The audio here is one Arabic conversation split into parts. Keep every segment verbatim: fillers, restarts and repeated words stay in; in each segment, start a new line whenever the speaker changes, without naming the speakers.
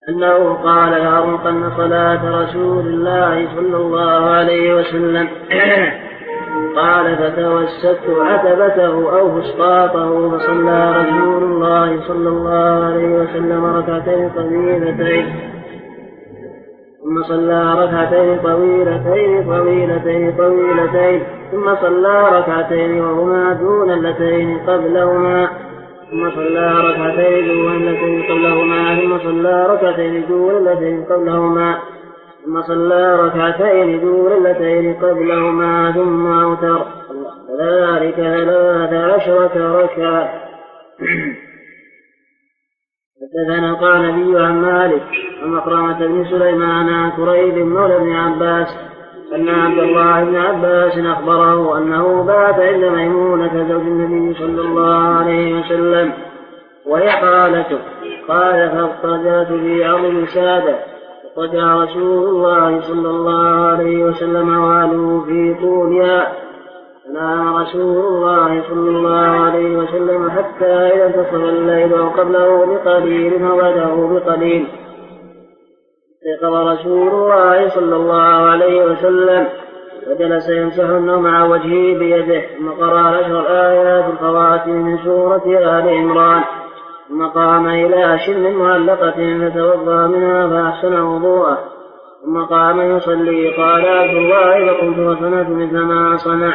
أنه قال لأرمقن صلاة رسول الله صلى الله عليه وسلم. قال فتوسدت عتبته أو فسطاطه فصلى رسول الله صلى الله عليه وسلم ركعتين طويلتين ثم صلى ركعتين طويلتين طويلتين طويلتين ثم صلى ركعتين وهما دون اللتين قبلهما ثم صلى ركعتين دون اللتين قبلهما ثم صلى ركعتين دون اللتين قبلهما ثم صلى ركعتين دون اللتين قبلهما ثم أوتر وذلك ثلاث عشرة ركعة. حدثنا قال النبي عن مالك ومخرمة بن سليمان عن كريب مولى بن عباس أن عبد الله بن عباس أخبره أنه بات عند ميمونة زوج النبي صلى الله عليه وسلم وهي خالته. قال فاضطجعت في عظم سادة فاضطجع رسول الله صلى الله عليه وسلم وعلوا في طولها فنام رسول الله صلى الله عليه وسلم حتى إذا انتصف الليل وقبله بقليل وبعده بقليل استيقظ رسول الله صلى الله عليه وسلم وجلس يمسح النوم مع وجهه بيده ثم قرأ عشر آيات الخواتم من سورة آل عمران ثم قام إلى شن معلقة فتوضأ منها فأحسن وضوءه ثم قام يصلي. قال عبد الله فقلت وصنعت مثل ما صنع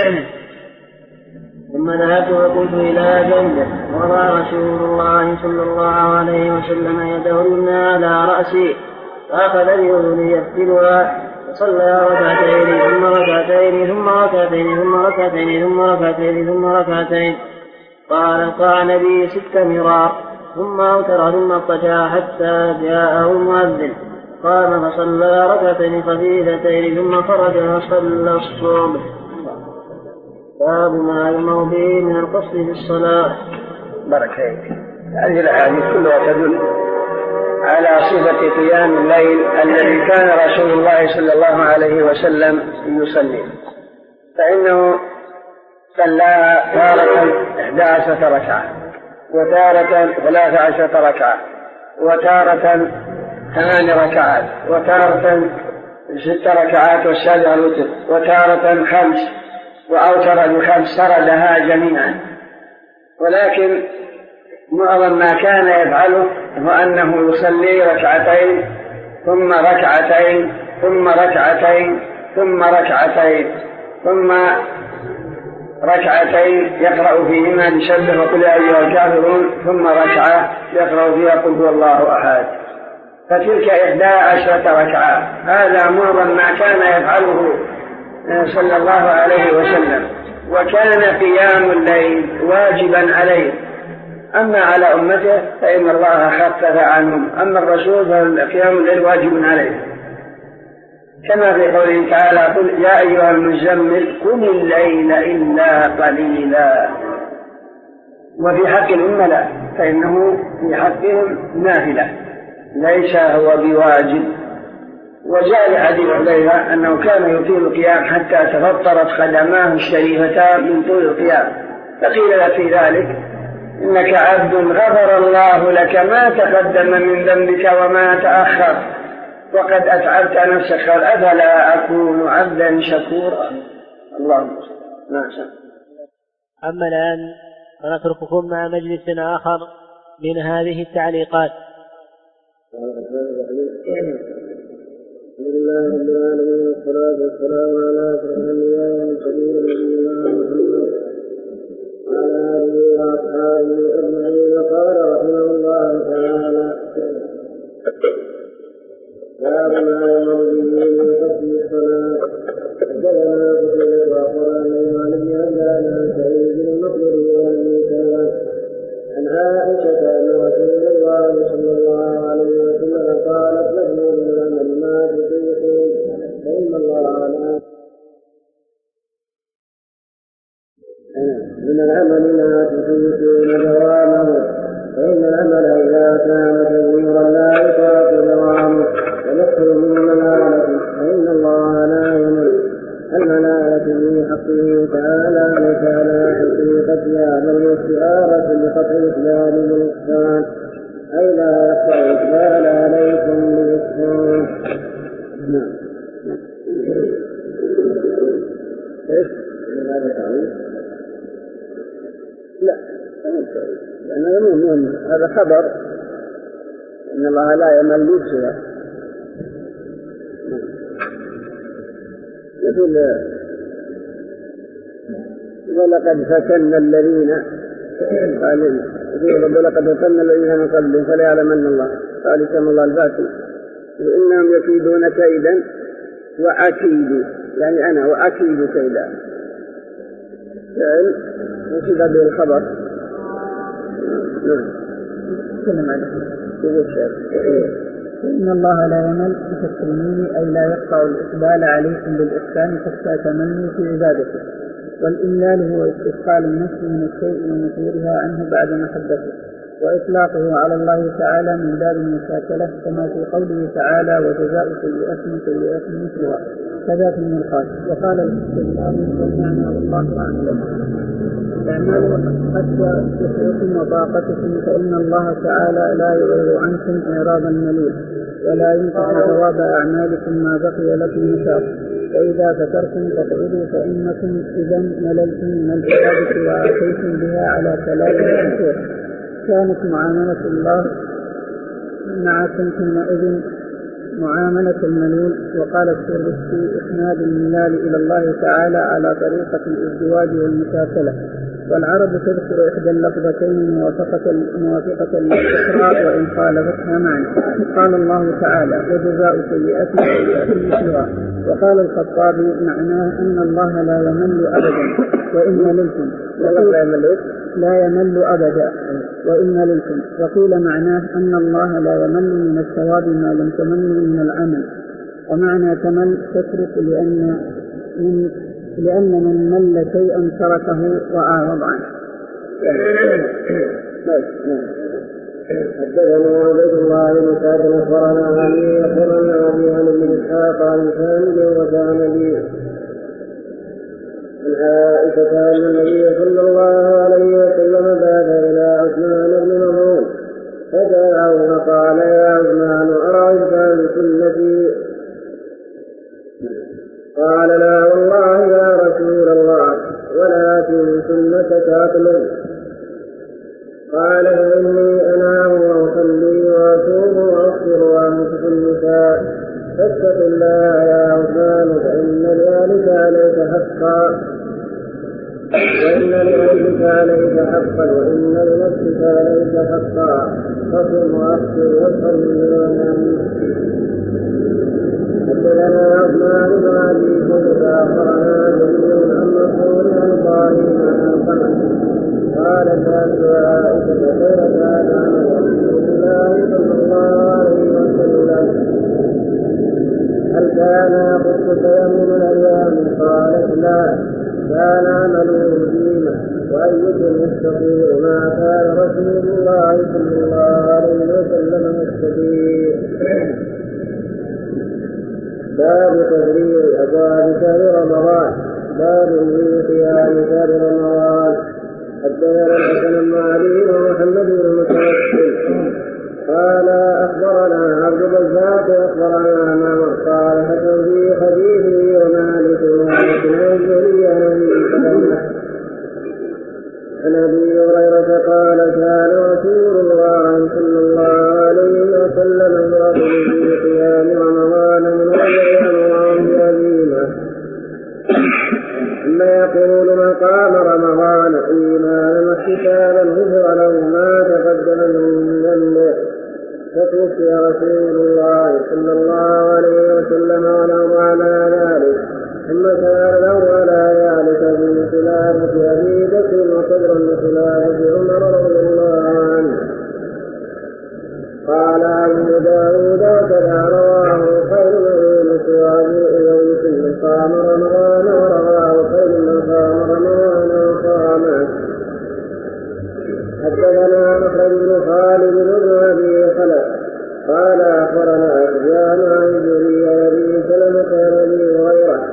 ثم ذهبت وقلت إلى جنبه وضع رسول الله صلى الله عليه وسلم يده اليمنى على رأسي فأخذ بيده يفتلها فصلى ركعتين ثم ركعتين ثم ركعتين ثم ركعتين ثم ركعتين ثم ركعتين. قال قال بي ست مرار ثم أوتر ثم اضطجع حتى جاءه المؤذن قام فصلى ركعتين خفيفتين ثم خرج وصلى الصبح. باب ما يؤمر به من القصد في الصلاة.
بركة. هذه الأحاديث كلها تدل على صفة قيام الليل الذي كان رسول الله صلى الله عليه وسلم يصلي، فإنه صلى تارة إحدى عشرة ركعة وتارة ثلاث عشرة ركعة وتارة ثمان ركعات وتارة ست ركعات والسابع الوتر وتارة خمس وأوتر بخمس سردها جميعا. ولكن معظم ما كان يفعله هو أنه يصلي ركعتين ثم ركعتين ثم ركعتين ثم ركعتين ثم ركعتين يقرأ فيهما بسبح وقل يا أيها الكافرون ثم ركعة يقرأ فيها قل هو الله أحد، فتلك إحدى عشرة ركعة. هذا معظم ما كان يفعله صلى الله عليه وسلم، وكان قيام الليل واجبا عليه. أما على أمته فإن الله خفف عنهم، أما الرسول فقيام الليل واجب عليه، كما في قوله تعالى قل يا أيها المزمل قم الليل إلا قليلا. وفي حق الأمة لا، فإنه في حقهم نافلة ليس هو بواجب. وجاء لحديث حذيفة أنه كان يطيل القيام حتى تفطرت قدماه الشريفتان من طول القيام، فقيل له في ذلك إنك عبد غفر الله لك ما تقدم من ذنبك وما تأخر وقد أتعبت نفسك، قال أفلا أكون عبدا شكورا. اللهم صل.
أما الآن فنترككم مع مجلس آخر من هذه التعليقات.
الحمد لله رب العالمين والصلاة والسلام على أشرف الأنبياء والمرسلين نبينا محمد وعلى آله وأصحابه أجمعين. قال رحمه الله تعالى باب ما يؤمر به من حسن الصلاة. حدثنا قتيبة وأخبرنا عن ابن عباس عن سعيد بن المقبري عن موسى عن عائشة أن رسول الله صلى الله عليه وسلم قالت له من العمل ما تطيقون فإن الله لا من العمل ما تطيقون دوامه فإن العمل إذا كان كثيرا لا يطاق دوامه ونخرج من العالة
خبر إن الله لا يمل بسوى يقول ولقد فتنا الذين قال ولقد فتنا الذين من قبلهم فلا يعلمن الله قال كما الله الباطل وإنهم يكيدون كيدا وأكيد يعني أنا وأكيد كيدا فعل نصب به الخبر
إن الله لا يمل بتسليمه أي لا يقطع الإقبال عليكم بالإحسان حتى تمنوا في عبادته، والإملال هو استثقال النفس من الشيء ونفورها عنه بعد محبته، وإطلاقه على الله تعالى من باب المشاكلة كما في قوله تعالى وجزاء سيئة سيئة مثلها كذا في الملقات. وقال الاستثقال والمعنى والله أعلم اعملوا حتى تحيطم وطاقتكم فإن الله تعالى لا يعرض عنكم إعراضا مليل ولا ينقص ثواب أعمالكم ما بقي لكم نشاط، فإذا فترتم فاقعدوا فإنكم إذا مللتم من العبادة وآتيتم بها على ثلاثة كثير. كانت معاملة الله معكم حينئذ معاملة الملول. وقال السربسي إسناد الملال إلى الله تعالى على طريقة الازدواج والمشاكلة، والعرب تذكر إحدى اللفظتين موافقة موافقة للأخرى وإن خالفتها معنى. قال الله تعالى وجزاء سيئة سيئة مثلها. وقال الخطابي معناه أن الله لا يمل أبدا وإن مللتم لا يمل أبدا وإن مللتم. وقيل معناه أن الله لا يمل من الثواب ما لم تمل من العمل. ومعنى تمل تترك لأن من لأن من مل شيئا تركه وأعرض عنه.
حدثنا عبيد الله بن سعد أخبرنا علي أخبرنا أبي عن ابن إسحاق عن سالم وكان بي عن عائشة أن النبي صلى الله عليه وسلم بعث إلى عثمان بن مظعون فدعاه فقال يا عثمان أرأيت عن سنتي؟ قال لا والله يا رسول الله ولكن سنتك أطلب. قال فإني أنام وأصلي وأصوم وأفطر وأمسك النساء فاتق الله يا عثمان فإن لذلك عليك حقا وإن لأهلك عليك حقا وإن لنفسك عليك حقا فصم وأفطر وصلي ونام. حدثنا عثمان بن أبي شيبة أخبرنا جميع عن مسعود عن إبراهيم عن القمة قال سألت عائشة كيف كان عمل رسول الله صلى الله عليه وسلم هل كان يخص تيمم الأيام؟ قالت لا كان عمله ديما. وأيكم يستطيع ما كان رسول الله صلى الله عليه وسلم يستطيع؟ باب تفريغ أبواب شهر رمضان. باب في قيام شهر رمضان. حدثنا الحسن بن علي ومحمد بن متوكل قال أخبرنا عبد الرزاق أخبرنا معمر قال حدث في حديثه ومالك ومالك الزهري عن أبي هريرة قال كان رسول الله صلى الله عليه وسلم يرغب في قيام رمضان من وجه رمضان عظيما ثم يقول من قام رمضان إيمانا واحتسابا غفر له ما تقدم من ذنبه. فتوفي رسول الله صلى الله عليه وسلم ونام على ذلك ثم كان له على ذلك في خلافة أبي بكر وصدر من خلافة عمر رضي الله عنه. قال أبو داود وكذا رواه خير يونس وأبو يونس من قام رمضان ورواه خير من قام رمضان وقام. حدثنا مخرج بن خالد بن أبي خلف قال أخبرنا أخبرنا عن الزهري عن أبي سلمة عن أبي هريرة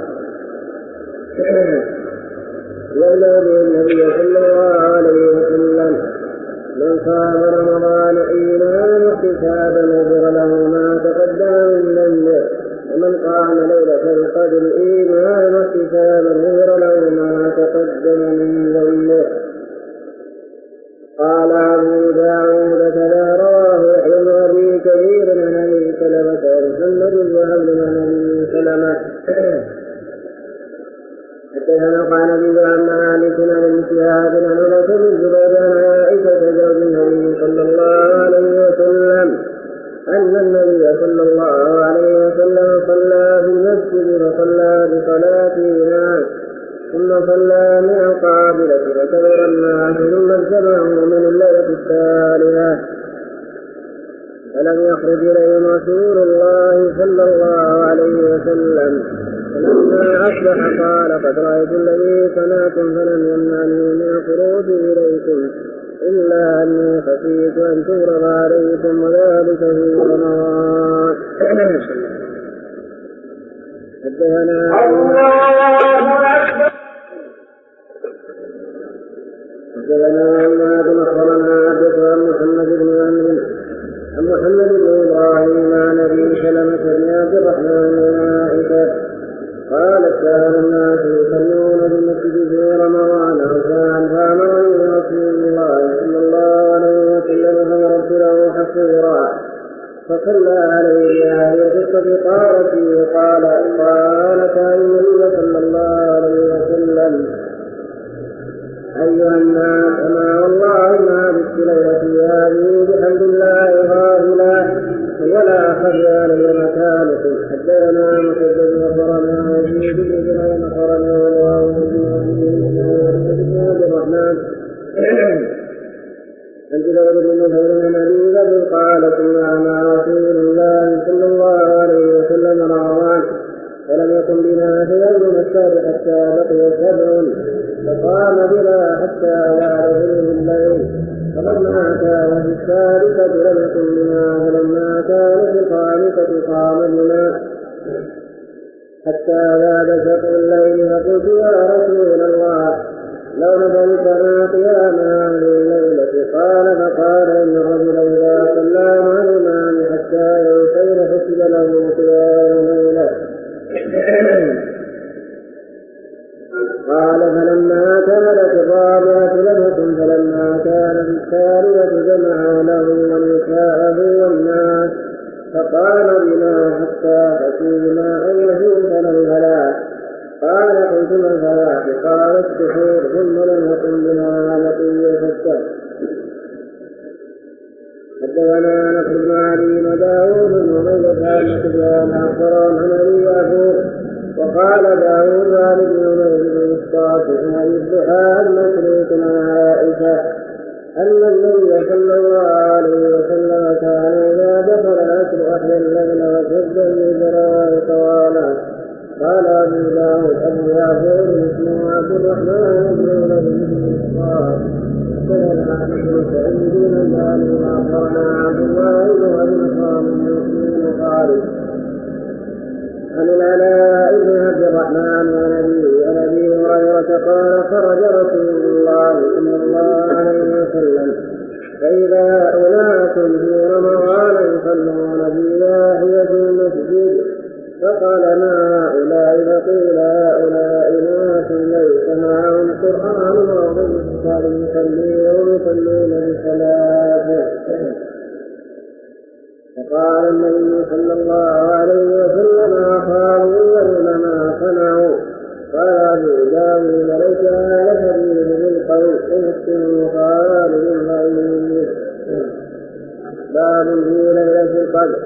والذي النبي صلى الله عليه وسلم من قام رمضان إيمانا واحتسابا غفر له ما تقدم من ذنبه ومن قام ليلة القدر إيمانا واحتسابا غفر له ما تقدم من ذنبه. قال أبو داود كذا كثير عن أبي سلمة ومحمد وهبل عن أبي سلمة حدثنا قال أبي عن مالك عن ابن شهاب عن عروة بن الزبير عن عائشة زوج النبي صلى الله عليه وسلم أن النبي صلى الله عليه وسلم صلى في المسجد فصلى بصلاتنا ثم صلى من القابلة فكبر الناس ثم اجتمعوا من الليلة الثالثة فلم يخرج إليهم رسول الله صلى الله عليه وسلم فلما أصبح قال قد رأيت الذي صنعتم فلم يمنعني من الخروج إليكم إلا أني خشيت أن تغرب عليكم وذلك في رمضان. حدثنا حدثنا عماد أخبرنا عبد عن محمد بن عمرو عن محمد بن إبراهيم عن أبي سلمة بن عبد الرحمن بن عائشة قالت كان الناس يصلون بالمسجد في رمضان أربعا فأمرني رسول الله صلى الله عليه وسلم فمررت له حصيرا فصلى عليه بهذه القصة قالت لي قال قال كان النبي صلى الله عليه وسلم أيها الناس أما والله ما بت ليلتي هذه بحمد الله غافلا ولا خفي علي مكانكم. حدثنا مسدد أخبرنا يزيد بن زرعين أخبرنا الله بن عبد الرحمن عن جبير بن نفير عن أبي ذر قال كنا مع رسول الله صلى الله عليه وسلم رمضان فلم يكن بنا شيء من الشهر حتى بقي سبع فقام بنا حتى يعرف الليل فلما كان في الثالثة لم يكن بنا فلما كان في الخامسة قام بنا حتى زاد شطر الليل فقلت يا رسول الله لو ندركنا قيام هذه الليلة قال فقال إن الرجل إذا صلى مع الإمام حتى يوصل حسب له قيام ليلة. قال فلما كانت الرابعة لم يكن فلما كانت الثالثة جمعوا له ونساءه والناس فقام بنا حتى خشينا أن يفوتنا الهلاك. قال قلت ما الهلاك؟ قال السحور ثم لم يكن بنا بقية الشهر. حدثنا نصر بن علي وداود بن عبيدة سفيان أخبرهم عن أبي يعقوب وقال داود عن ابن عمر بن الصالح عن الضحى المسروق عن عائشة أن النبي صلى الله عليه وسلم كان إذا دخل العشر أحيا الليل وشد المزرار طوالا. قال أبو داود أبو يعقوب اسمه عبد الرحمن بن عمر بن الصالح حدثنا بن سعيد بن مالك أخبرنا عبد الله بن أبي صالح بن خالد عن العلاء بن عبد الرحمن عن أبي هريرة قال خرج رسول الله صلى الله عليه وسلم فإذا أناس في رمضان يصلون في ناحية المسجد فقال ما هؤلاء فقيل هؤلاء ناس ليس معهم قرآن وهم يصلون يصلون بصلاته. فقال النبي صلى الله عليه وسلم أخافوا الذين ما صنعوا. قال أبو داود ليس هذا سبيل بالقول ومسلم قال بالغيب. باب في ليلة القدر.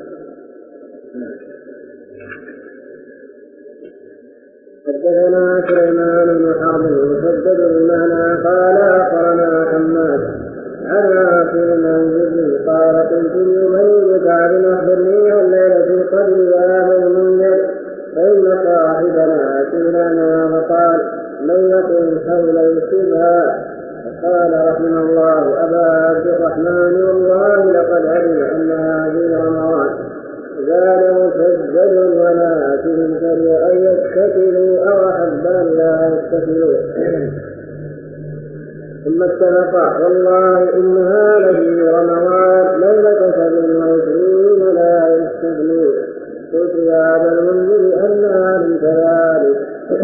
حدثنا سليمان بن حرب مسدد المعنى قال أخبرنا حماد عن عاصم المنزل قال قلت لأبي بن كعب أخبرني عن ليلة القدر يا أبا المنذر فإن صاحبنا أتينا فقال من يقل حول السبها. فقال رحمه الله أبا عبد الرحمن والله لقد علم أنها في رمضان زاد مسجد ولكن كره أن يتكلوا أو أحب أن لا يتكلوا. ثم اتفقا والله إنها لفي رمضان ليلة سبع وعشرين لا يستغنون. قلت يا أبا المنذر أنها من كذلك.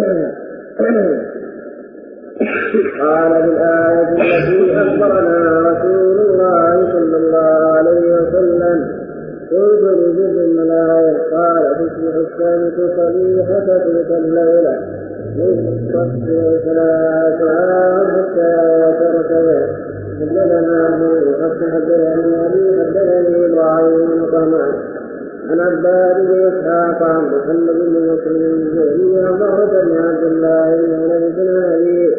قال بالآية التي أخبرنا رسول الله صلى الله عليه وسلم قلت لجد الملائكة قال تصبح الشمس صبيحة تلك الليلة تصبح ثلاثة حتى ترتفع. حدثنا أبو حفص حدثني أبي حدثني إبراهيم بن طهمان عن عباد بن إسحاق عن محمد بن مسلم الزهري عن ضرة بن عبد الله بن أنس بن أبي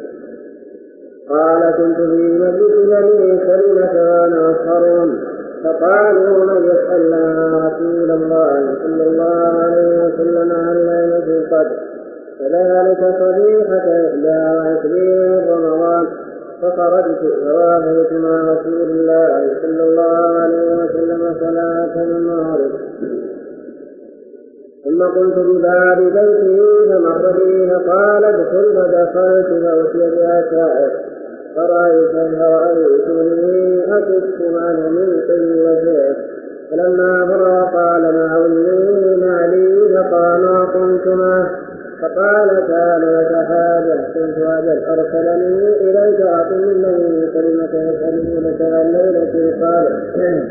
قال كنت في مجلس بني سلمة وأنا أسهرهم فقالوا من يسأل رسول الله صلى الله عليه وسلم عن ليلة القدر فذلك صبيحة إحدى وعشرين من رمضان. فخرجت فوافيت مع رسول الله صلى الله عليه وسلم صلاة المغرب ثم قلت بباب بيته فمر بي فقال ادخل فدخلت فأتي بعشائر فرأيتها ورأيتني أكف معه من قلة فلما فرغ قال ناولني نعلي فقال قمت معه فقال كان لك حاجة قلت أجل أرسلني إليك أقل من كلمة يسألونك عن ليلة قال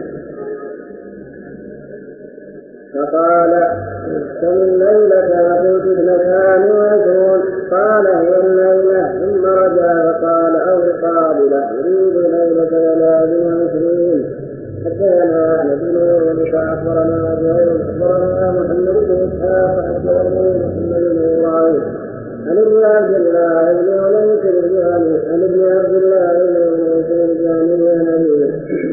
فقال كم الليلة قلت اثنتان وعشرون قال هي الليلة ثم رجع فقال أو قابلة يريد ليلة ثلاث وعشرين. حدثنا أحمد بن يونس أخبرنا زهير أخبرنا محمد بن إسحاق أخبرنا محمد بن إبراهيم عن ابن عبد الله بن وليد الجهني عن ابن عبد الله بن وليد الجهني عن أبيه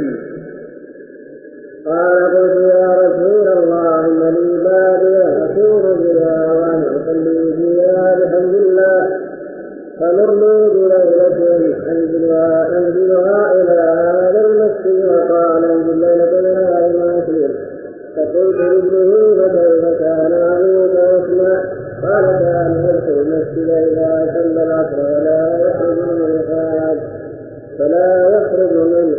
قال قلت يا رسول الله إن لي بادية أكون بها وأنا أصلي فيها بحمد الله فمرني بليلة أنزلها أنزلها إلى هذا المسجد وقال أنزل ليلة لها المسير. فقلت لابنه فكيف كان أبوك يسمع؟ قال كان يدخل المسجد إذا صلى العصر ولا يخرج من الحاج فلا يخرج منه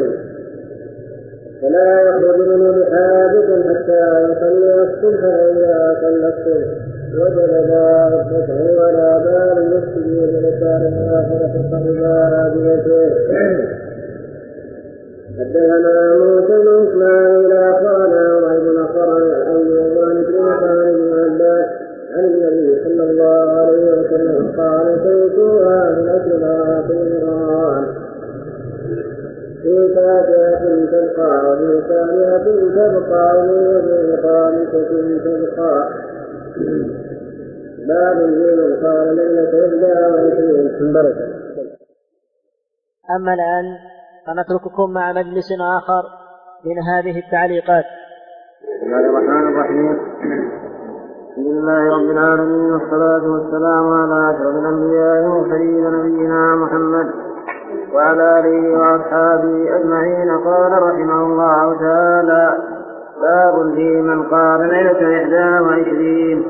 فلا يخرج منه بحاجة حتى يصلي الصبح فإذا صلى الصبح وجد باب الفتح ولا باب المسجد وجد كان آخر فقد باديته. حدثنا موسى بن إسماعيل أخبرنا وعيد أخبرنا أيوب عن ابن بن عباس عن النبي صلى الله عليه وسلم قال سيكون من أجل آخر في فاتحة تبقى وفي ثانية تبقى وفي خامسة تبقى. باب من قال ليلة إحدى وعشرين بركة.
أما الآن فنترككم مع مجلس آخر من هذه التعليقات.
بسم الله الرحمن الرحيم. الحمد لله رب العالمين والصلاة والسلام على أشرف الأنبياء والمرسلين نبينا محمد وعلى آله وأصحابه أجمعين. قال رحمه الله تعالى باب في من قال ليلة إحدى وعشرين.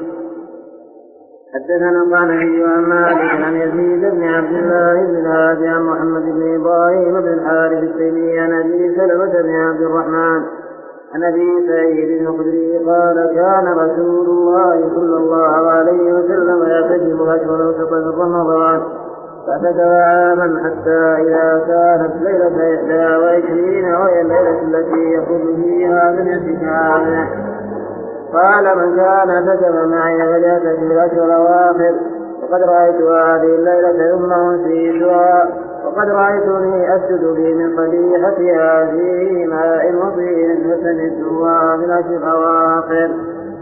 حدثنا قال عن مالك عن يزيد بن عبد الله بن الهادي عن محمد بن إبراهيم بن الحارث التيمي عن أبي سلمة بن عبد الرحمن عن أبي سعيد الخدري قال كان رسول الله صلى الله عليه وسلم يعتكف أشهر وسط من رمضان فاعتكف عاما حتى إذا كانت ليلة إحدى وعشرين وهي الليلة التي يخرج فيها من اعتكافه قال من كان اعتكف معي فليعتكف الأشهر الأواخر وقد رأيت هذه الليلة ثم أنسيتها وقد رأيتني أسجد في من قبيحتها في ماء وطين فسمعتها في الأشهر الأواخر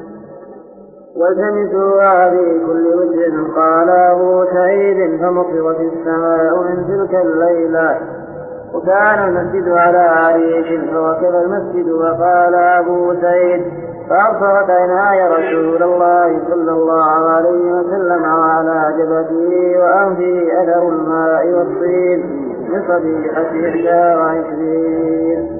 وسمعتها في كل وجه. قال أبو سعيد فمطرت السماء من تلك الليلة وكان المسجد على عريش فوكب المسجد. وقال أبو سعيد فأبصرت عيناي رسول الله صلى الله عليه وسلم وعلى جبهته وأنفه أثر الماء والطين من صبيحة إحدى وعشرين.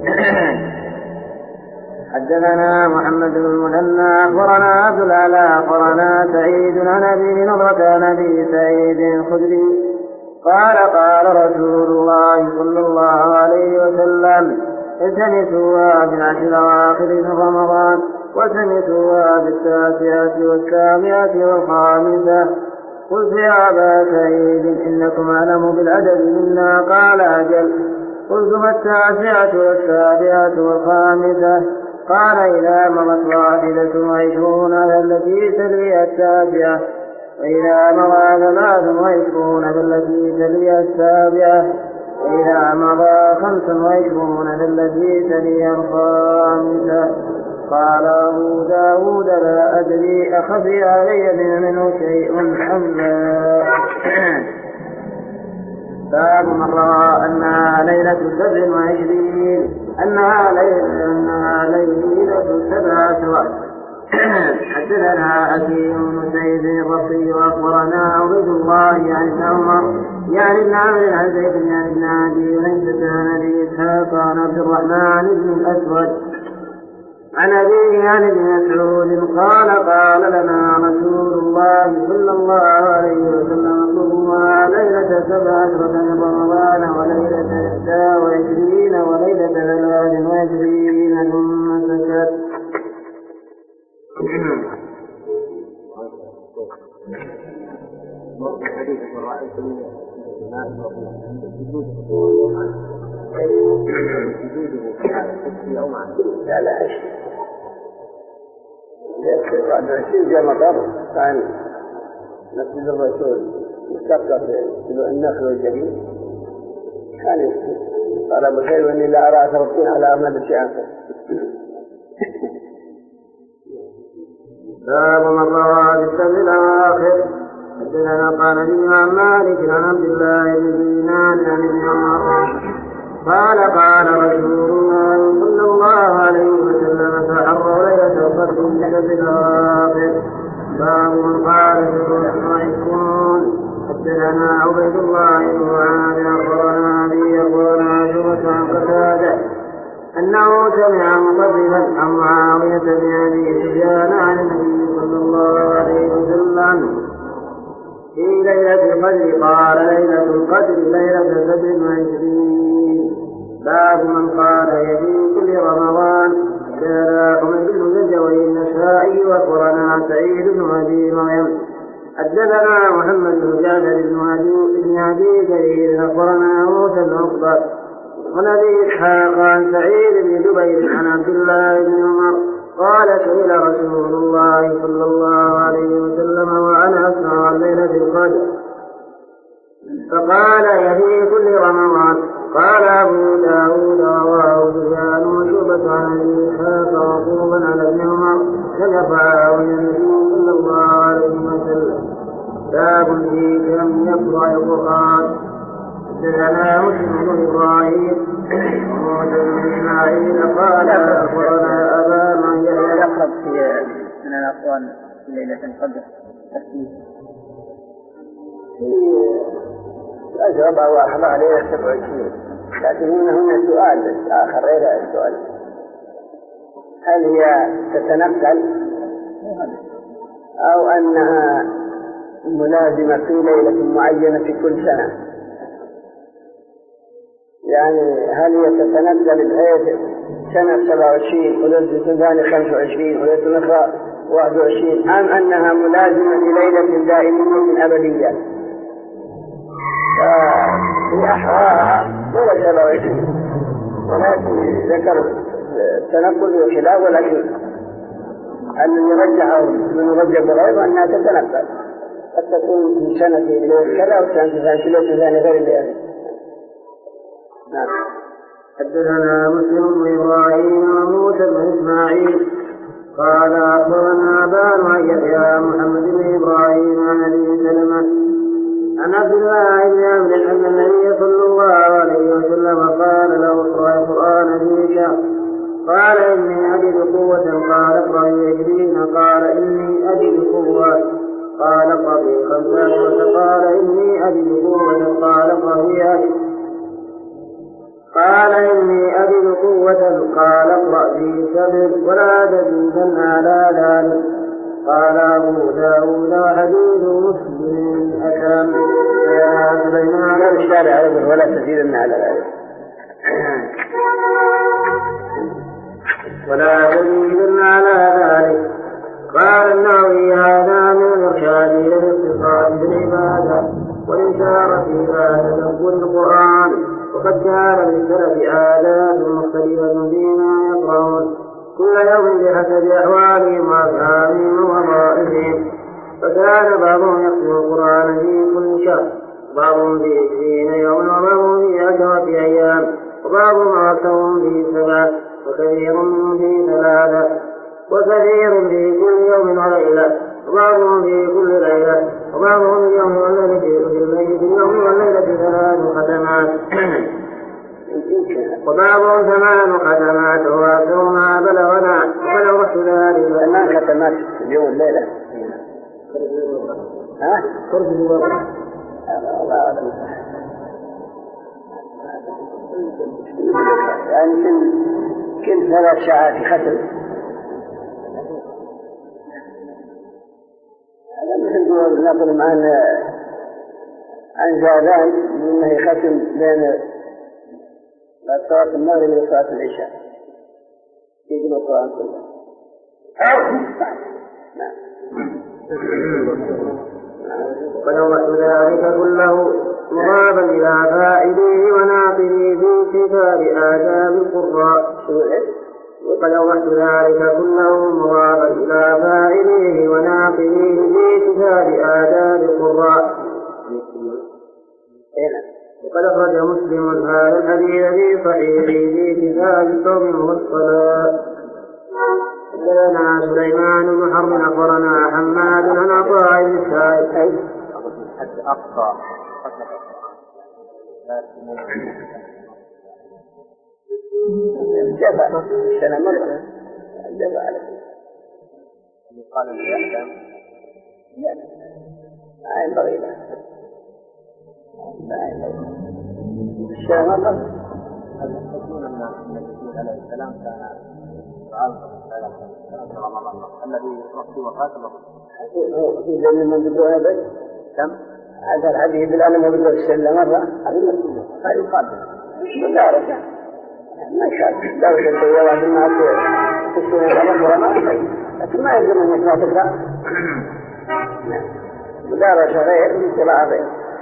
حدثنا محمد بن المثنى أخبرنا عبد الأعلى أخبرنا سعيد عن أبي نضرة عن أبي سعيد الخدري قال قال رسول الله صلى الله عليه وسلم التمسوها في العشر الأواخر من رمضان وسمعتها في التاسعة والسابعة والخامسة. قلت يا أبا سعيد إنكم أعلم بالعدد منا قال أجل. قلت ما التاسعة والسابعة والخامسة قال إذا مضت واحدة وعشرون فالتي تلي التاسعة، وإذا مضى ثلاث وعشرون فالتي تلي السابعة، وإذا مضى خمس وعشرون فالتي تلي الخامسة. قال أبو داود لا أدري أخفي علي منه شيء أم لا. باب من رأى أنها ليلة سبع وعشرين أنها ليلة أنها ليلة سبع عشرة. حدثنا أبي بن سعيد الرصي وأخبرنا عبيد الله يعني عمر يعني ابن عمرو عن زيد يعني ابن عدي وليس عن أبي إسحاق عن عبد الرحمن بن الأسود عن أبيه عن ابن مسعود قال قال لنا رسول الله صلى الله عليه وسلم صومها ليلة سبع عشرة من رمضان وليلة إحدى وعشرين وليلة ثلاث وعشرين ثم سكت.
لا لا بعد عشرين جاء مطر كان مسجد الرسول مستقر في النخل والجليل كان طلب الخير واني لا ارى ثلاثين على امل شيئا.
باب من روى بالسبع الاواخر. حدثنا قال الامام مالك عن عبد الله بن دينار عن ابن عمر قال قال رسول الله صلى الله عليه وسلم تحروا ليلة القدر بالسبع الاواخر. باب من قال سبع وعشرون. حدثنا عبيد الله بن معاذ اخبرنا ابي اخبرنا شعبة عن قتادة أنه سمع مطربا عن معاوية بن أبي سفيان عن النبي صلى الله عليه وسلم في ليلة القدر قال ليلة القدر ليلة سبع وعشرين. باب من قال يجي كل رمضان جاء حميد بن زجوي النسائي وقرنا سعيد بن أبي مريم. حدثنا محمد بن جعفر بن أبي جرير أخبرنا موسى بن عقبة ونبي إسحاق عن سعيد بن جبير عن عبد الله بن عمر قال سئل رسول الله صلى الله عليه وسلم وأنا أسمع عن ليلة القدر فقال يهي كل رمضان. قال أبو داود رواه سفيان وشعبة عن أبي إسحاق وقوبا على ابن عمر فدفعه النبي صلى الله عليه وسلم. باب في كم يقرأ القرآن. حدثنا مسلم بن ابراهيم وموسى بن اسماعيل قال اخبرنا ابا من
يقرب في من الاقوال في ليله القدر
أجرب أو أحضر عليه سبع وعشرين. لكن هنا سؤال آخر غير السؤال هل هي تتنقل أو أنها ملازمة في ليلة معينة في كل سنة؟ يعني هل هي تتنقل بحيث سنة سبعة وعشرين وليلة ثانية خمسة وعشرين وليلة أخرى واحد وعشرين أم أنها ملازمة لليلة دائمة أبدية؟ في أحواها ولا سبعة وعشرين ولكن ذكر التنقل وخلاف. ولكن الذي رجحه من رجب غيره أنها تتنقل قد تكون في سنة ليلة كذا وسنة ثانية غير الليلة. نعم.
حدثنا مسلم بن ابراهيم وموسى بن اسماعيل قال اخبرنا ابان عن يحيى محمد بن ابراهيم عن ابي سلمة عن عبد الله بن عمرو ان النبي صلى الله عليه وسلم قال له اقرأ القرآن في شهر قال اني اجد قوة قال اقرأ عشرين قال اني اجد قوة قال اقرأ في خمسة عشرة قال اني اجد قوة قال اقرأ في عشر قال إني أجد قوة قال اقرأ في سبع ولا تزيدن على ذلك. قال أبو داود وحديث مسلم أتم يا سليمان
لا الشارع ولا تزيدن على ذلك
ولا تزيدن على ذلك. قال النووي هذا من الإرشاد إلى الاتصال بالعبادة والإشارة إلى تدبر القرآن. وقد كان للسلف عادات مختلفة فيما يقرؤون كل يوم بحسب أحوالهم وأفهامهم ووظائفهم، فكان بعضهم يقرأ القرآن في كل شهر، وبعضهم في عشرين يوما، وبعضهم في عشرة أيام، وبعضهم أكثرهم في سبعة، وكثير منهم في ثلاثة، وكثير في كل يوم وليلة، وبعضهم في كل ليلة، وبعضهم اليوم والليلة في الليل في اليوم والليلة ثلاث ختمات وبعضهم ثمان ختمات وأكثر ما بلغنا بلغت ذلك.
ثمان ختمات في اليوم والليلة. ها؟
قرب الوقت.
يعني كل كل ثلاث ساعات ختم. مثل نقول معنا عن زادان انه يختم بين صلاة المغرب وصلاة العشاء يقول القرآن كله.
ونوع ذلك كله مضافا إلى فائده وناقله في كتاب آداب القراء. وقد أوضحت ذلك كله مضافا إلى فاعله وناقله في كتاب آداب القراء. وقد أخرج مسلم هذا الحديث في صحيحه في كتاب الصوم والصلاة. حدثنا سليمان بن حرب أخبرنا حماد عن عطاء بن السائب
حتى أقصى
الجبع سنة مرة الجبع
قال لي أحسن
لا لا ينبغي له لا ينبغي السنة مرة.
هل تقولون أن النبي عليه السلام كان يعظم الذي رأسه وقاتل
هو في دليل من بدون أبد
كم
هذا الحديث بالألم وبدون السلة مرة هذا يقاتل مش مدارجة ما شاء دارجة الدولة بالناس تسكن الأمر ما أخي لكن ما يجب أن يكون تبقى مدارجة غير مطلع غير.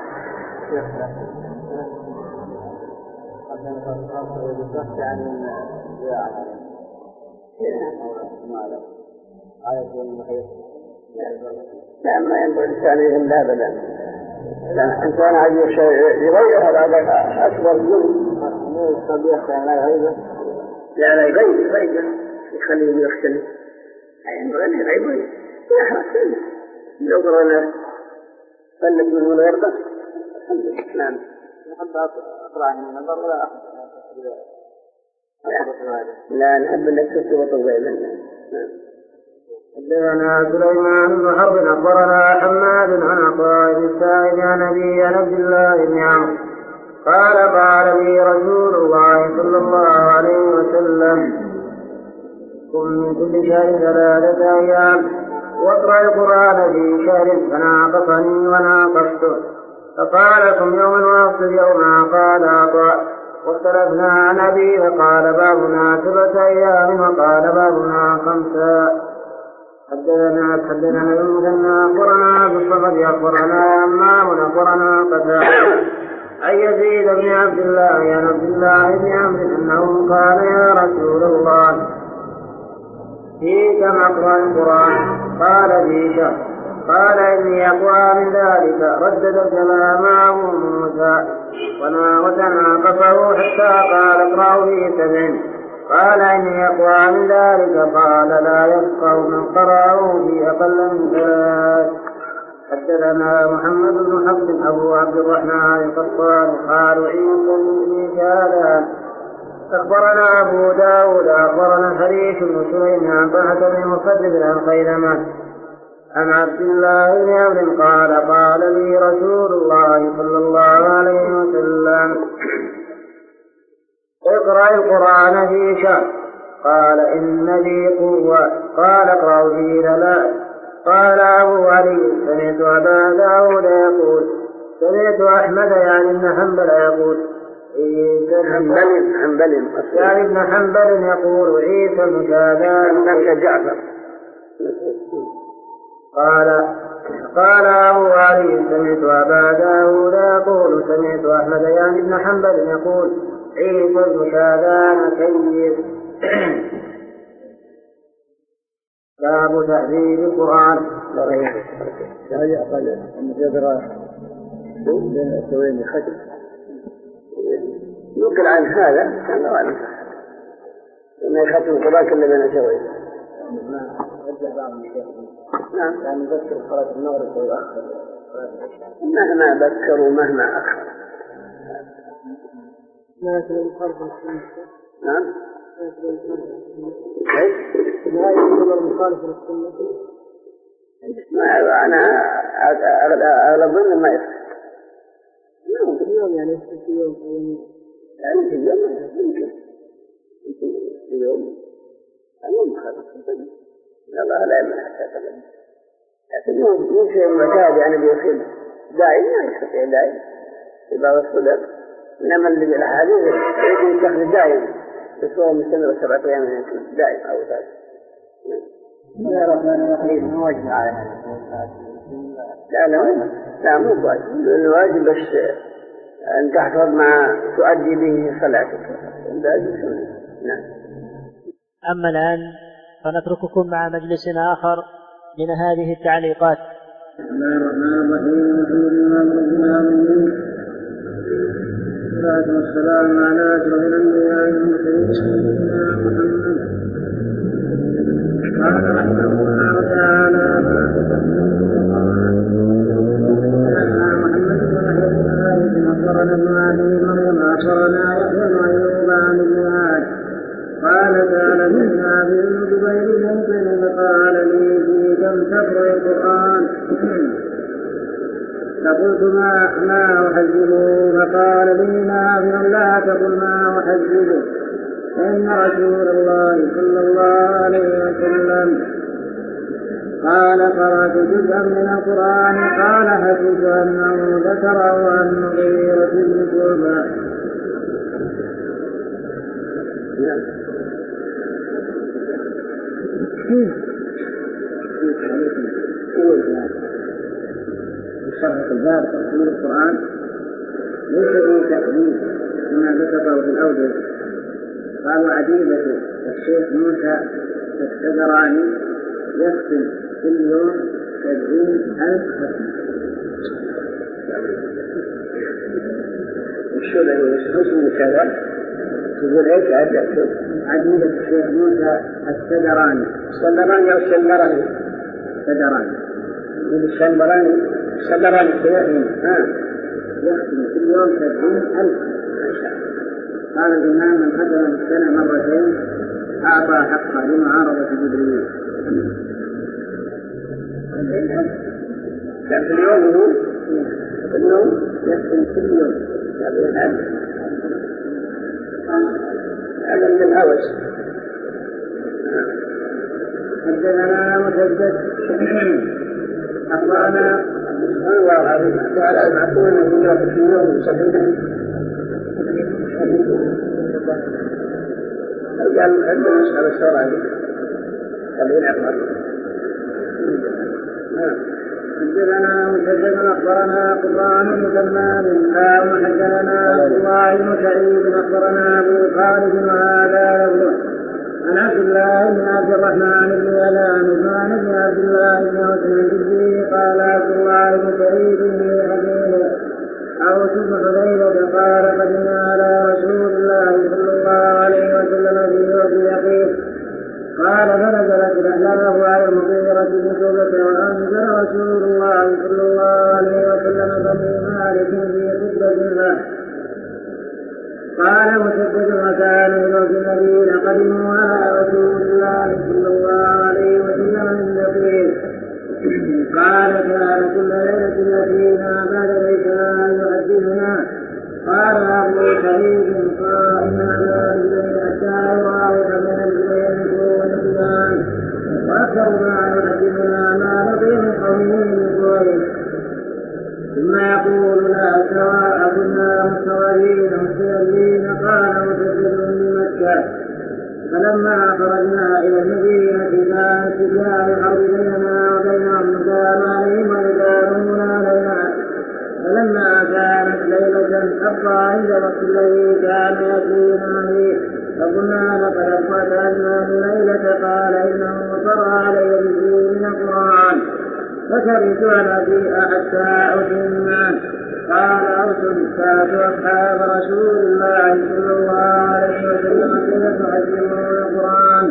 لا ما ينبغي الإنسان يهم لا بلا الإنسان عايز يغير هذا أكبر ظلم. لا لا يغير يغير يخليه يختلف ينبغي أن يغير يحرص لو قرأنا فلت منه الغربة الحمد لله. نعم
نحب أقرأ من النظر ولا أخذ
لا نحب أنك تستوى طويلا.
حدثنا سليمان بن حرب أخبرنا حماد عن عطاء بن السائب عن أبي عبد الله بن عمرو قال قال لي رسول الله صلى الله عليه وسلم قم من كل شهر ثلاثة أيام واقرأ القرآن في شهر فناقصني وناقصته فقال قم يوما واقصد يوما قال عطاء واختلفنا عن أبي فقال بعضنا سبعة أيام وقال بعضنا خمسة. حدثنا حدثنا المثنى أخبرنا بالصمد أخبرنا عمام أخبرنا قتادة عن يزيد بن عبد الله عن عبد الله بن عمرو أنه قال يا رسول الله فيك مقرأ القرآن قال في شهر قال إني أقوى من ذلك ردد الكلام معه موسى وتناقصه حتى قال اقرأوا في سبع قال إني أقوى من ذلك قال لا يفقه من قرأه في أقل من ثلاث. حدثنا محمد بن حفص أبو عبد الرحمن القطان قال عيسى بن شهادان أخبرنا أبو داود أخبرنا حريش بن سليم عن طلحة بن مسدد عن خيثمة عن عبد الله بن عمرو قال قال لي رسول الله صلى الله عليه وسلم اقرأ القرآن في شهر قال إن لي قوة قال اقرأ في ثلاث قال أبو علي سمعت أبا داود يقول سمعت أحمد يعني ابن حنبل يقول
حنبل حنبل
يعني ابن حنبل يقول عيسى بن شهادان
جعفر
قال قال أبو علي سمعت أبا داود يقول سمعت أحمد يعني ابن حنبل يقول عيسى بن شهادان كيس. باب تحذير القرآن.
هذه أقل أن يدرى بين السوين ختم نقل عن هذا كان له عن أن يختم القرآن كل بين السوين. نعم يعني يذكر صلاة المغرب ويؤخر مهما ذكروا مهما أخر.
لا يكون الخلف السنة.
نعم
لا يكون المخالف للسنة.
ما أنا على ظن ما يصح.
في يوم يعني في يوم
يعني في اليوم يمكن في اليوم اليوم خلاص الله لا يمنع حتى تبين لكن مو شيء معتاد يعني بيصير دائم ما يستطيع دائم في بعض الصدر إنما اللي بالأحاديث يجب يتخذ دائم بصورة مستمرة سبعة أيام دائم أو ثالث.
بسم الله الرحمن الرحيم. ما وجه على هذا؟
لا لا لا مو واجب. الواجب بس أن تحفظ ما تؤدي به صلاتك. نعم.
أما الآن فنترككم مع مجلس آخر من هذه التعليقات.
بسم الله الرحمن الرحيم. الحمد لله رب العالمين والصلاة والسلام على أشرف الأنبياء والمرسلين سيدنا محمد. قال رحمه الله تعالى حدثنا محمد بن يحيى أخبرنا ابن أبي مريم أخبرنا يحيى بن أيوب عن ابن عاد قال سأل من أبي بن جبير ممكن فقال لي في كم تقرأ القرآن فقلت ما ما أحزبه فقال لي نافع لا تقل ما أحزبه إن رسول الله صلى الله عليه وسلم قال قرأت جزءا من القرآن قال حسبت أنه ذكره عن مغيرة بن شعبة. شرح الباب تفسير القرآن ليس به تقديم كما ذكره في الأوجه. قالوا عجيبة الشيخ موسى السجراني يختم كل يوم سبعين ألف ختم.
اسم كذا تقول ايش عجيبة
عجيبة الشيخ موسى السجراني.
السجراني أو السجراني
السجراني
السجراني السجراني
يختم كل يوم سبعين ألف. قال الإمام من ختم في السنة مرتين أعطى حقه لمعارضة جبريل.
كان في اليوم هو
في اليوم يختم كل يوم
سبعين ألف. هذا من الهوس.
حدثنا مسدد أخبرنا
الله عليه وعلى المعقول من في اليوم سبعين قال عندنا مسألة الشرع سبعين ألف.
حدثنا مسدد أخبرنا قرآن بن تمام قال حدثنا عبد الله بن سعيد أخبرنا أبو خالد وهذا لفظه عن عبد الله بن عبد الرحمن بن يلان عن ابن عبد الله بن عثمان الجدي قال عبد الله بن سعيد بن حبيب أو سبح ليلة قال قدمنا على رسول الله صلى الله عليه وسلم في وجه يقين قال فنزلت رحلته على المغيرة بن شعبة وأنزل رسول الله صلى الله عليه وسلم بني مالك في خطبة. قال مسدد وكان من الذين قدموا على رسول الله صلى الله عليه وسلم من يقين قال كان كل ليلة يأتينا بعد العشاء يحدثنا. قال أبو سعيد قائما على رجلين حتى يراوح من الرجلين دون الإمام وأكثر ما يحدثنا ما لقي من قومه من قريش ثم يقول لا سواء كنا مستوعبين مستوعبين. قال مسدد بمكة فلما خرجنا إلى المدينة كانت تجاه الحرب بيننا وبينهم كان عليهم ويدانون بيننا. فلما كانت ليلة أبقى عند وقت الذي كان يأتينا فيه فقلنا لقد أبقت عنا الليلة. قال إنه قرأ علي به من القرآن فكرهت أن أجيء حتى أتم. قال أوس كانت أصحاب رسول الله صلى الله عليه وسلم حين تعلمون القرآن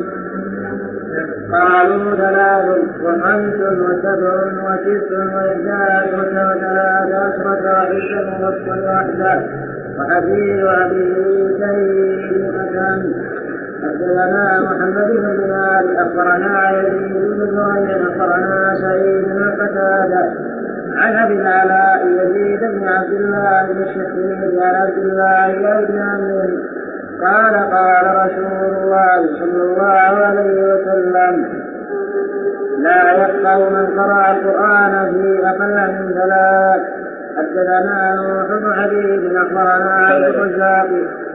قالوا ثلاث وخمس وسبع وست وإحدى وثلاث عشرة وعشرة وصف واحدة وحديث أبي سعيد حسن. حدثنا محمد بن بلال أخبرنا يزيد بن زهير أخبرنا سعيد بن قتادة عن أبي العلاء يزيد بن عبد الله بن الشخير عن عبد الله بن عمرو قال قال رسول الله صلى الله عليه وسلم لا يفقه من قرأ القرآن في أقل من ثلاث. حدثنا نوح بن حبيب أخبرنا عبد الرزاق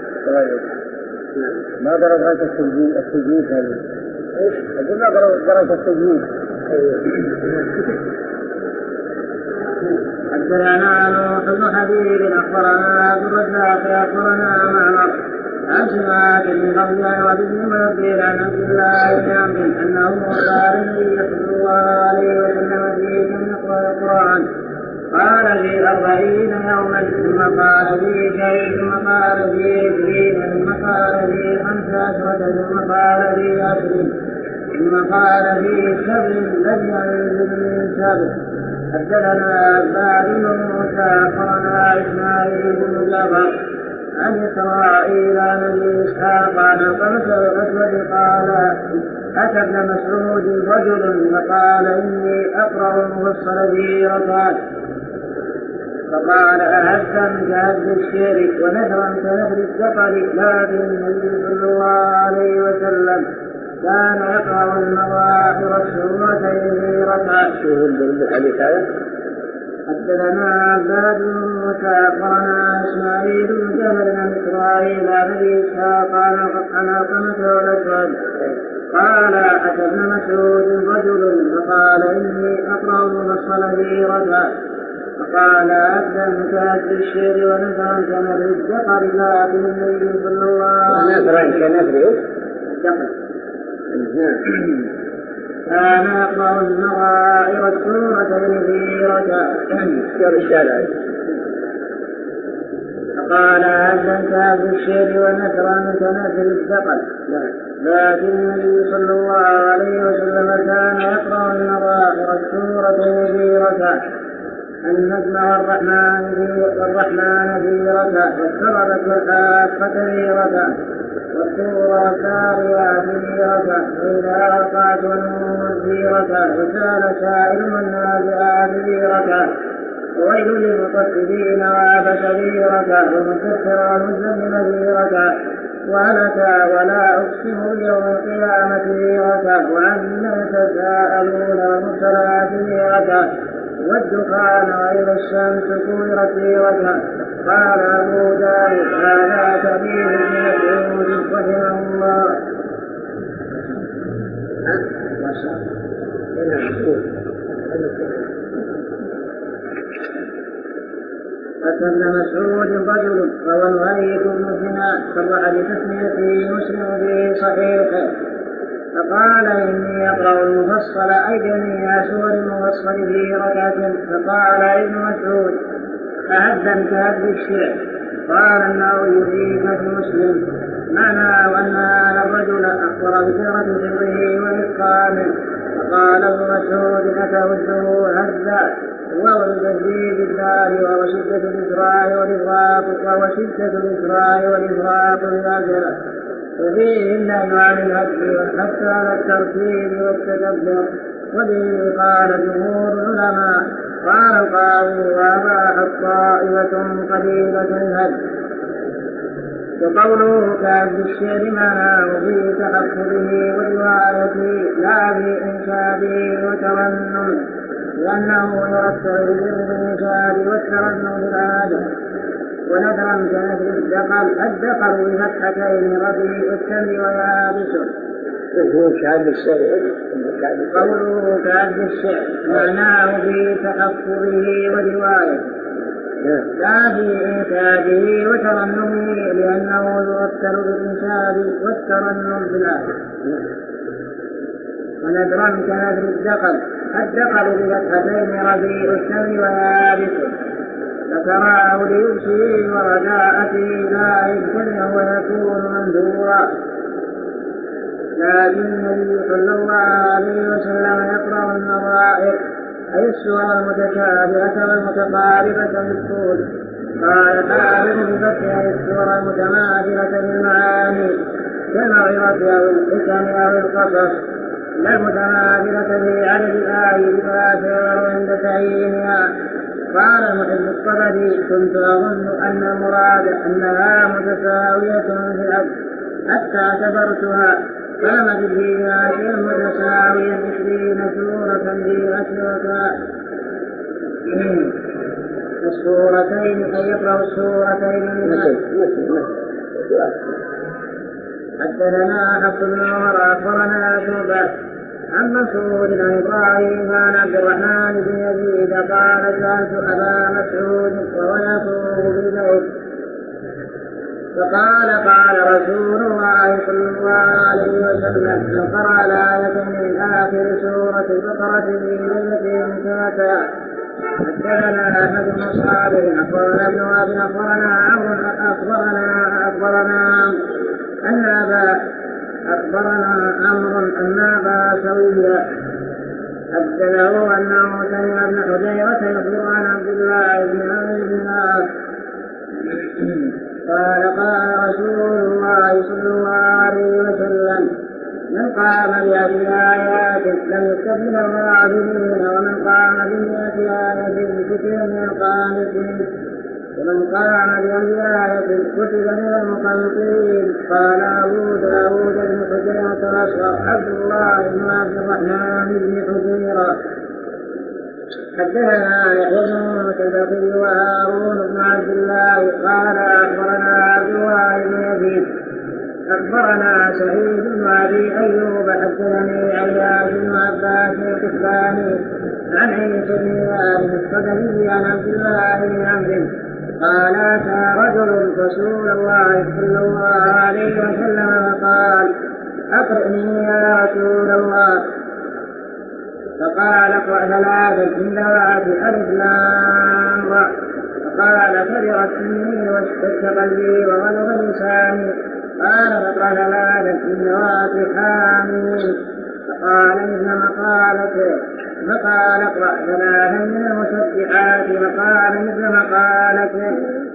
ما ضرب هذا التجديد التجديد هذا ايش؟ ما ضرب ضرب التجديد.
حدثنا نوح بن حبيب أخبرنا عبد الرزاق أخبرنا معمر عن سماك بن ربيع وابن منبه عن عبد الله بن عمرو أنه قال النبي صلى الله عليه وسلم فيه من يقرأ القرآن قال في أربعين يوما ثم قال في شيء ثم قال في عشرين ثم قال في خمس عشرة ثم قال في عشر ثم قال في سبع لم ينزل من سبع. حدثنا عباد بن موسى أخبرنا إسماعيل بن جعفر عن إسرائيل عن أبي إسحاق عن قمة الأسود قال أتى ابن مسعود رجل فقال إني أقرأ المفصل في ركعات فقال أهدا كهد الشعر ونثرا كنثر السفر لكن النبي صلى الله عليه وسلم كان يقرأ المظاهر السورتين في ركعة. حدثنا عباد بن موسى أخبرنا إسماعيل بن جعفر عن إسرائيل عن أبي إسحاق عن علقمة الأسود قال أتى ابن مسعود رجل فقال إني أقرأ المفصل في ركعة فقال أذن كهد الشعر ونثرا كنثر الدقر لكن النبي صلى الله عليه وسلم كان يقرأ النظائر السورتين في ركعة. فقال أذن كهد الشعر ونثرا كنثر الدقر لكن النبي صلى الله عليه وسلم كان يقرأ النظائر السورتين في ركعة النجم والرحمن في والرحمن في ركعة والسببة والآفة في ركعة والسورة الثانية في ركعة وإذا وقعت والنور في ركعة وسال سائل والنازعات في ركعة وويل للمطففين وعبس في ركعة ومكسر والمزمل في ركعة وهلك ولا أقسم بيوم القيامة في ركعة وعما يتساءلون والمرسلات في ركعة والدخان وإذا الشمس كورت في ركعة. قال أبو داود هذا كثير من العلوم رحمه الله. أتى ابن مسعود رجل روى الغيث بن سنان صرح بتسميته مسلم في صحيحه فقال إني أقرأ المفصل أي جميع سور المفصل في ركعة. فقال ابن مسعود أهدا كهد الشعر. قال النووي في فتح مسلم معناه أن هذا الرجل أخبر بكثرة سره وإتقانه. فقال ابن مسعود أتهده هدا وهو التجديد الدار وهو شدة الإسراء والإغراق وهو شدة الإسراء والإغراق للأجل وفيه النهي عن الهدي والحث على الترتيب والتدبر. وبه قال جمهور العلماء. قال القاضي وأباحت طائفة قليلة الهدي. وقوله كهد الشعر معناه في تحفظه وروايته لا في إنشاده وترنم لأنه يرتب بالإنشاد والترنم بالعادة. ونثرا كنثر الدقل الدقل بفتحتين رفيع التمر ويابسه. قوله كهد الشعر معناه في تحفظه وروايته لا في إنشاده وترنمه لأنه يرتب بالإنشاد والترنم بالعادة. ونذرا كنذر الدقل. الدقل بفتحتين ربيع الشمس ويابس ذكراه ليبشي ورجاءته لا يجتمع ويكون منذورا. لكن النبي صلى الله عليه وسلم يقرأ النظائر أي السور المتشابهة والمتقاربة بالطول. قال حافظ بفتح السور المتماثلة بالمعاني كالموعظة أو الحكم أو القصص، لا المتماثلة في عدد الآي بما سيظهر عند تعيينها. قال المحب الطبري كنت أظن أن المراد أنها متساوية في العدد حتى كبرتها فلم أجد فيها شيئا متساويا عشرين سورة في أسرتها السورتين أي يقرأ السورتين. حدثنا حفص بن عمر أخبرنا شعبة عن مسعود عن إبراهيم عن عبد الرحمن بن يزيد قال سألت أبا مسعود وهو يطوف بالبيت فقال قال رسول الله صلى الله عليه وسلم من قرأ الآية من آخر سورة البقرة في ليلة كانتا. حدثنا أحمد بن صالح أخبرنا ابن وهب أخبرنا عمرو أخبرنا أخبرنا أن أبا أخبرنا عمرو أن أبا سوية حدثه أنه سمع ابن حذيفة يخبر عن عبد الله بن عمرو بن العاص قال قال رسول الله صلى الله عليه وسلم من قام بهذه الآيات لم يستقبل الغافلين ومن قام بمئة آية كتب من القانتين ومن قام بهذه آية كتب من المقنطين. قال أبو داود بن حجيرة الأصغر عبد الله بن عبد الرحمن بن حجيرة. حدثنا يحيى بن متبقي وهارون بن عبد الله قال أخبرنا عبد الله بن يزيد أخبرنا سعيد بن أبي أيوب حدثني عياش بن عباس الكسباني عن عيسى بن هلال الصدفي عن عبد الله بن عمرو قال أتى رجل رسول الله صلى الله عليه وسلم فقال أقرئني يا رسول الله فقال اقرأ ثلاثا من ذوات ألف لام را. فقال كبرت سني واشتد قلبي وغلظ لساني. قال فاقرأ ثلاثا من ذوات حامين. فقال مثل مقالته. فقال اقرأ ثلاثا من المسبحات. فقال مثل مقالته.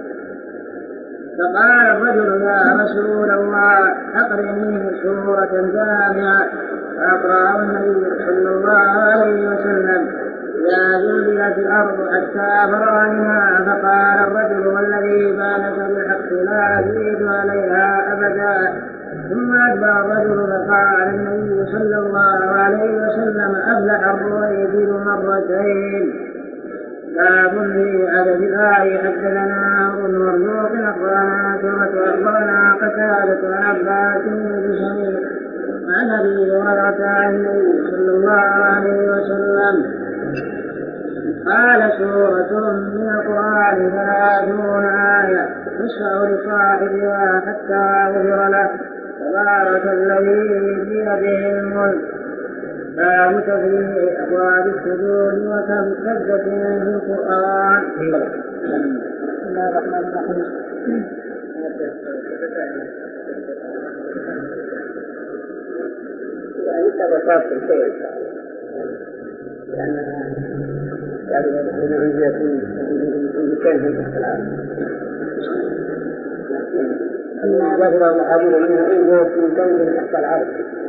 فقال الرجل يا رسول الله أقرئني سورة جامعة. فأقرأه النبي صلى الله عليه وسلم يا زلزلت الأرض حتى فرغ منها. فقال الرجل والذي بالك بالحق لا أزيد عليها أبدا. ثم أتبع الرجل فقال النبي صلى الله عليه وسلم أفلح الرويبل مرتين. باب في عدد الآية. حدثنا ابن مرزوق أخبرنا شعبة أخبرنا قتادة عن عباس بن شميل عن أبي هريرة عن النبي صلى الله عليه وسلم قال سورة من القرآن ثلاثون آية تشفع لصاحبها حتى غفر له. تبارك الذي بيده الملك. باب تفريق أبواب السجود وكم سجدة في القرآن. بسم الله الرحمن الرحيم. يعني تبقى في الخير لأنها يعني منزلة المكان في الإسلام. أما ظهر المحاضرة منها إن هو في مكان تحت العرش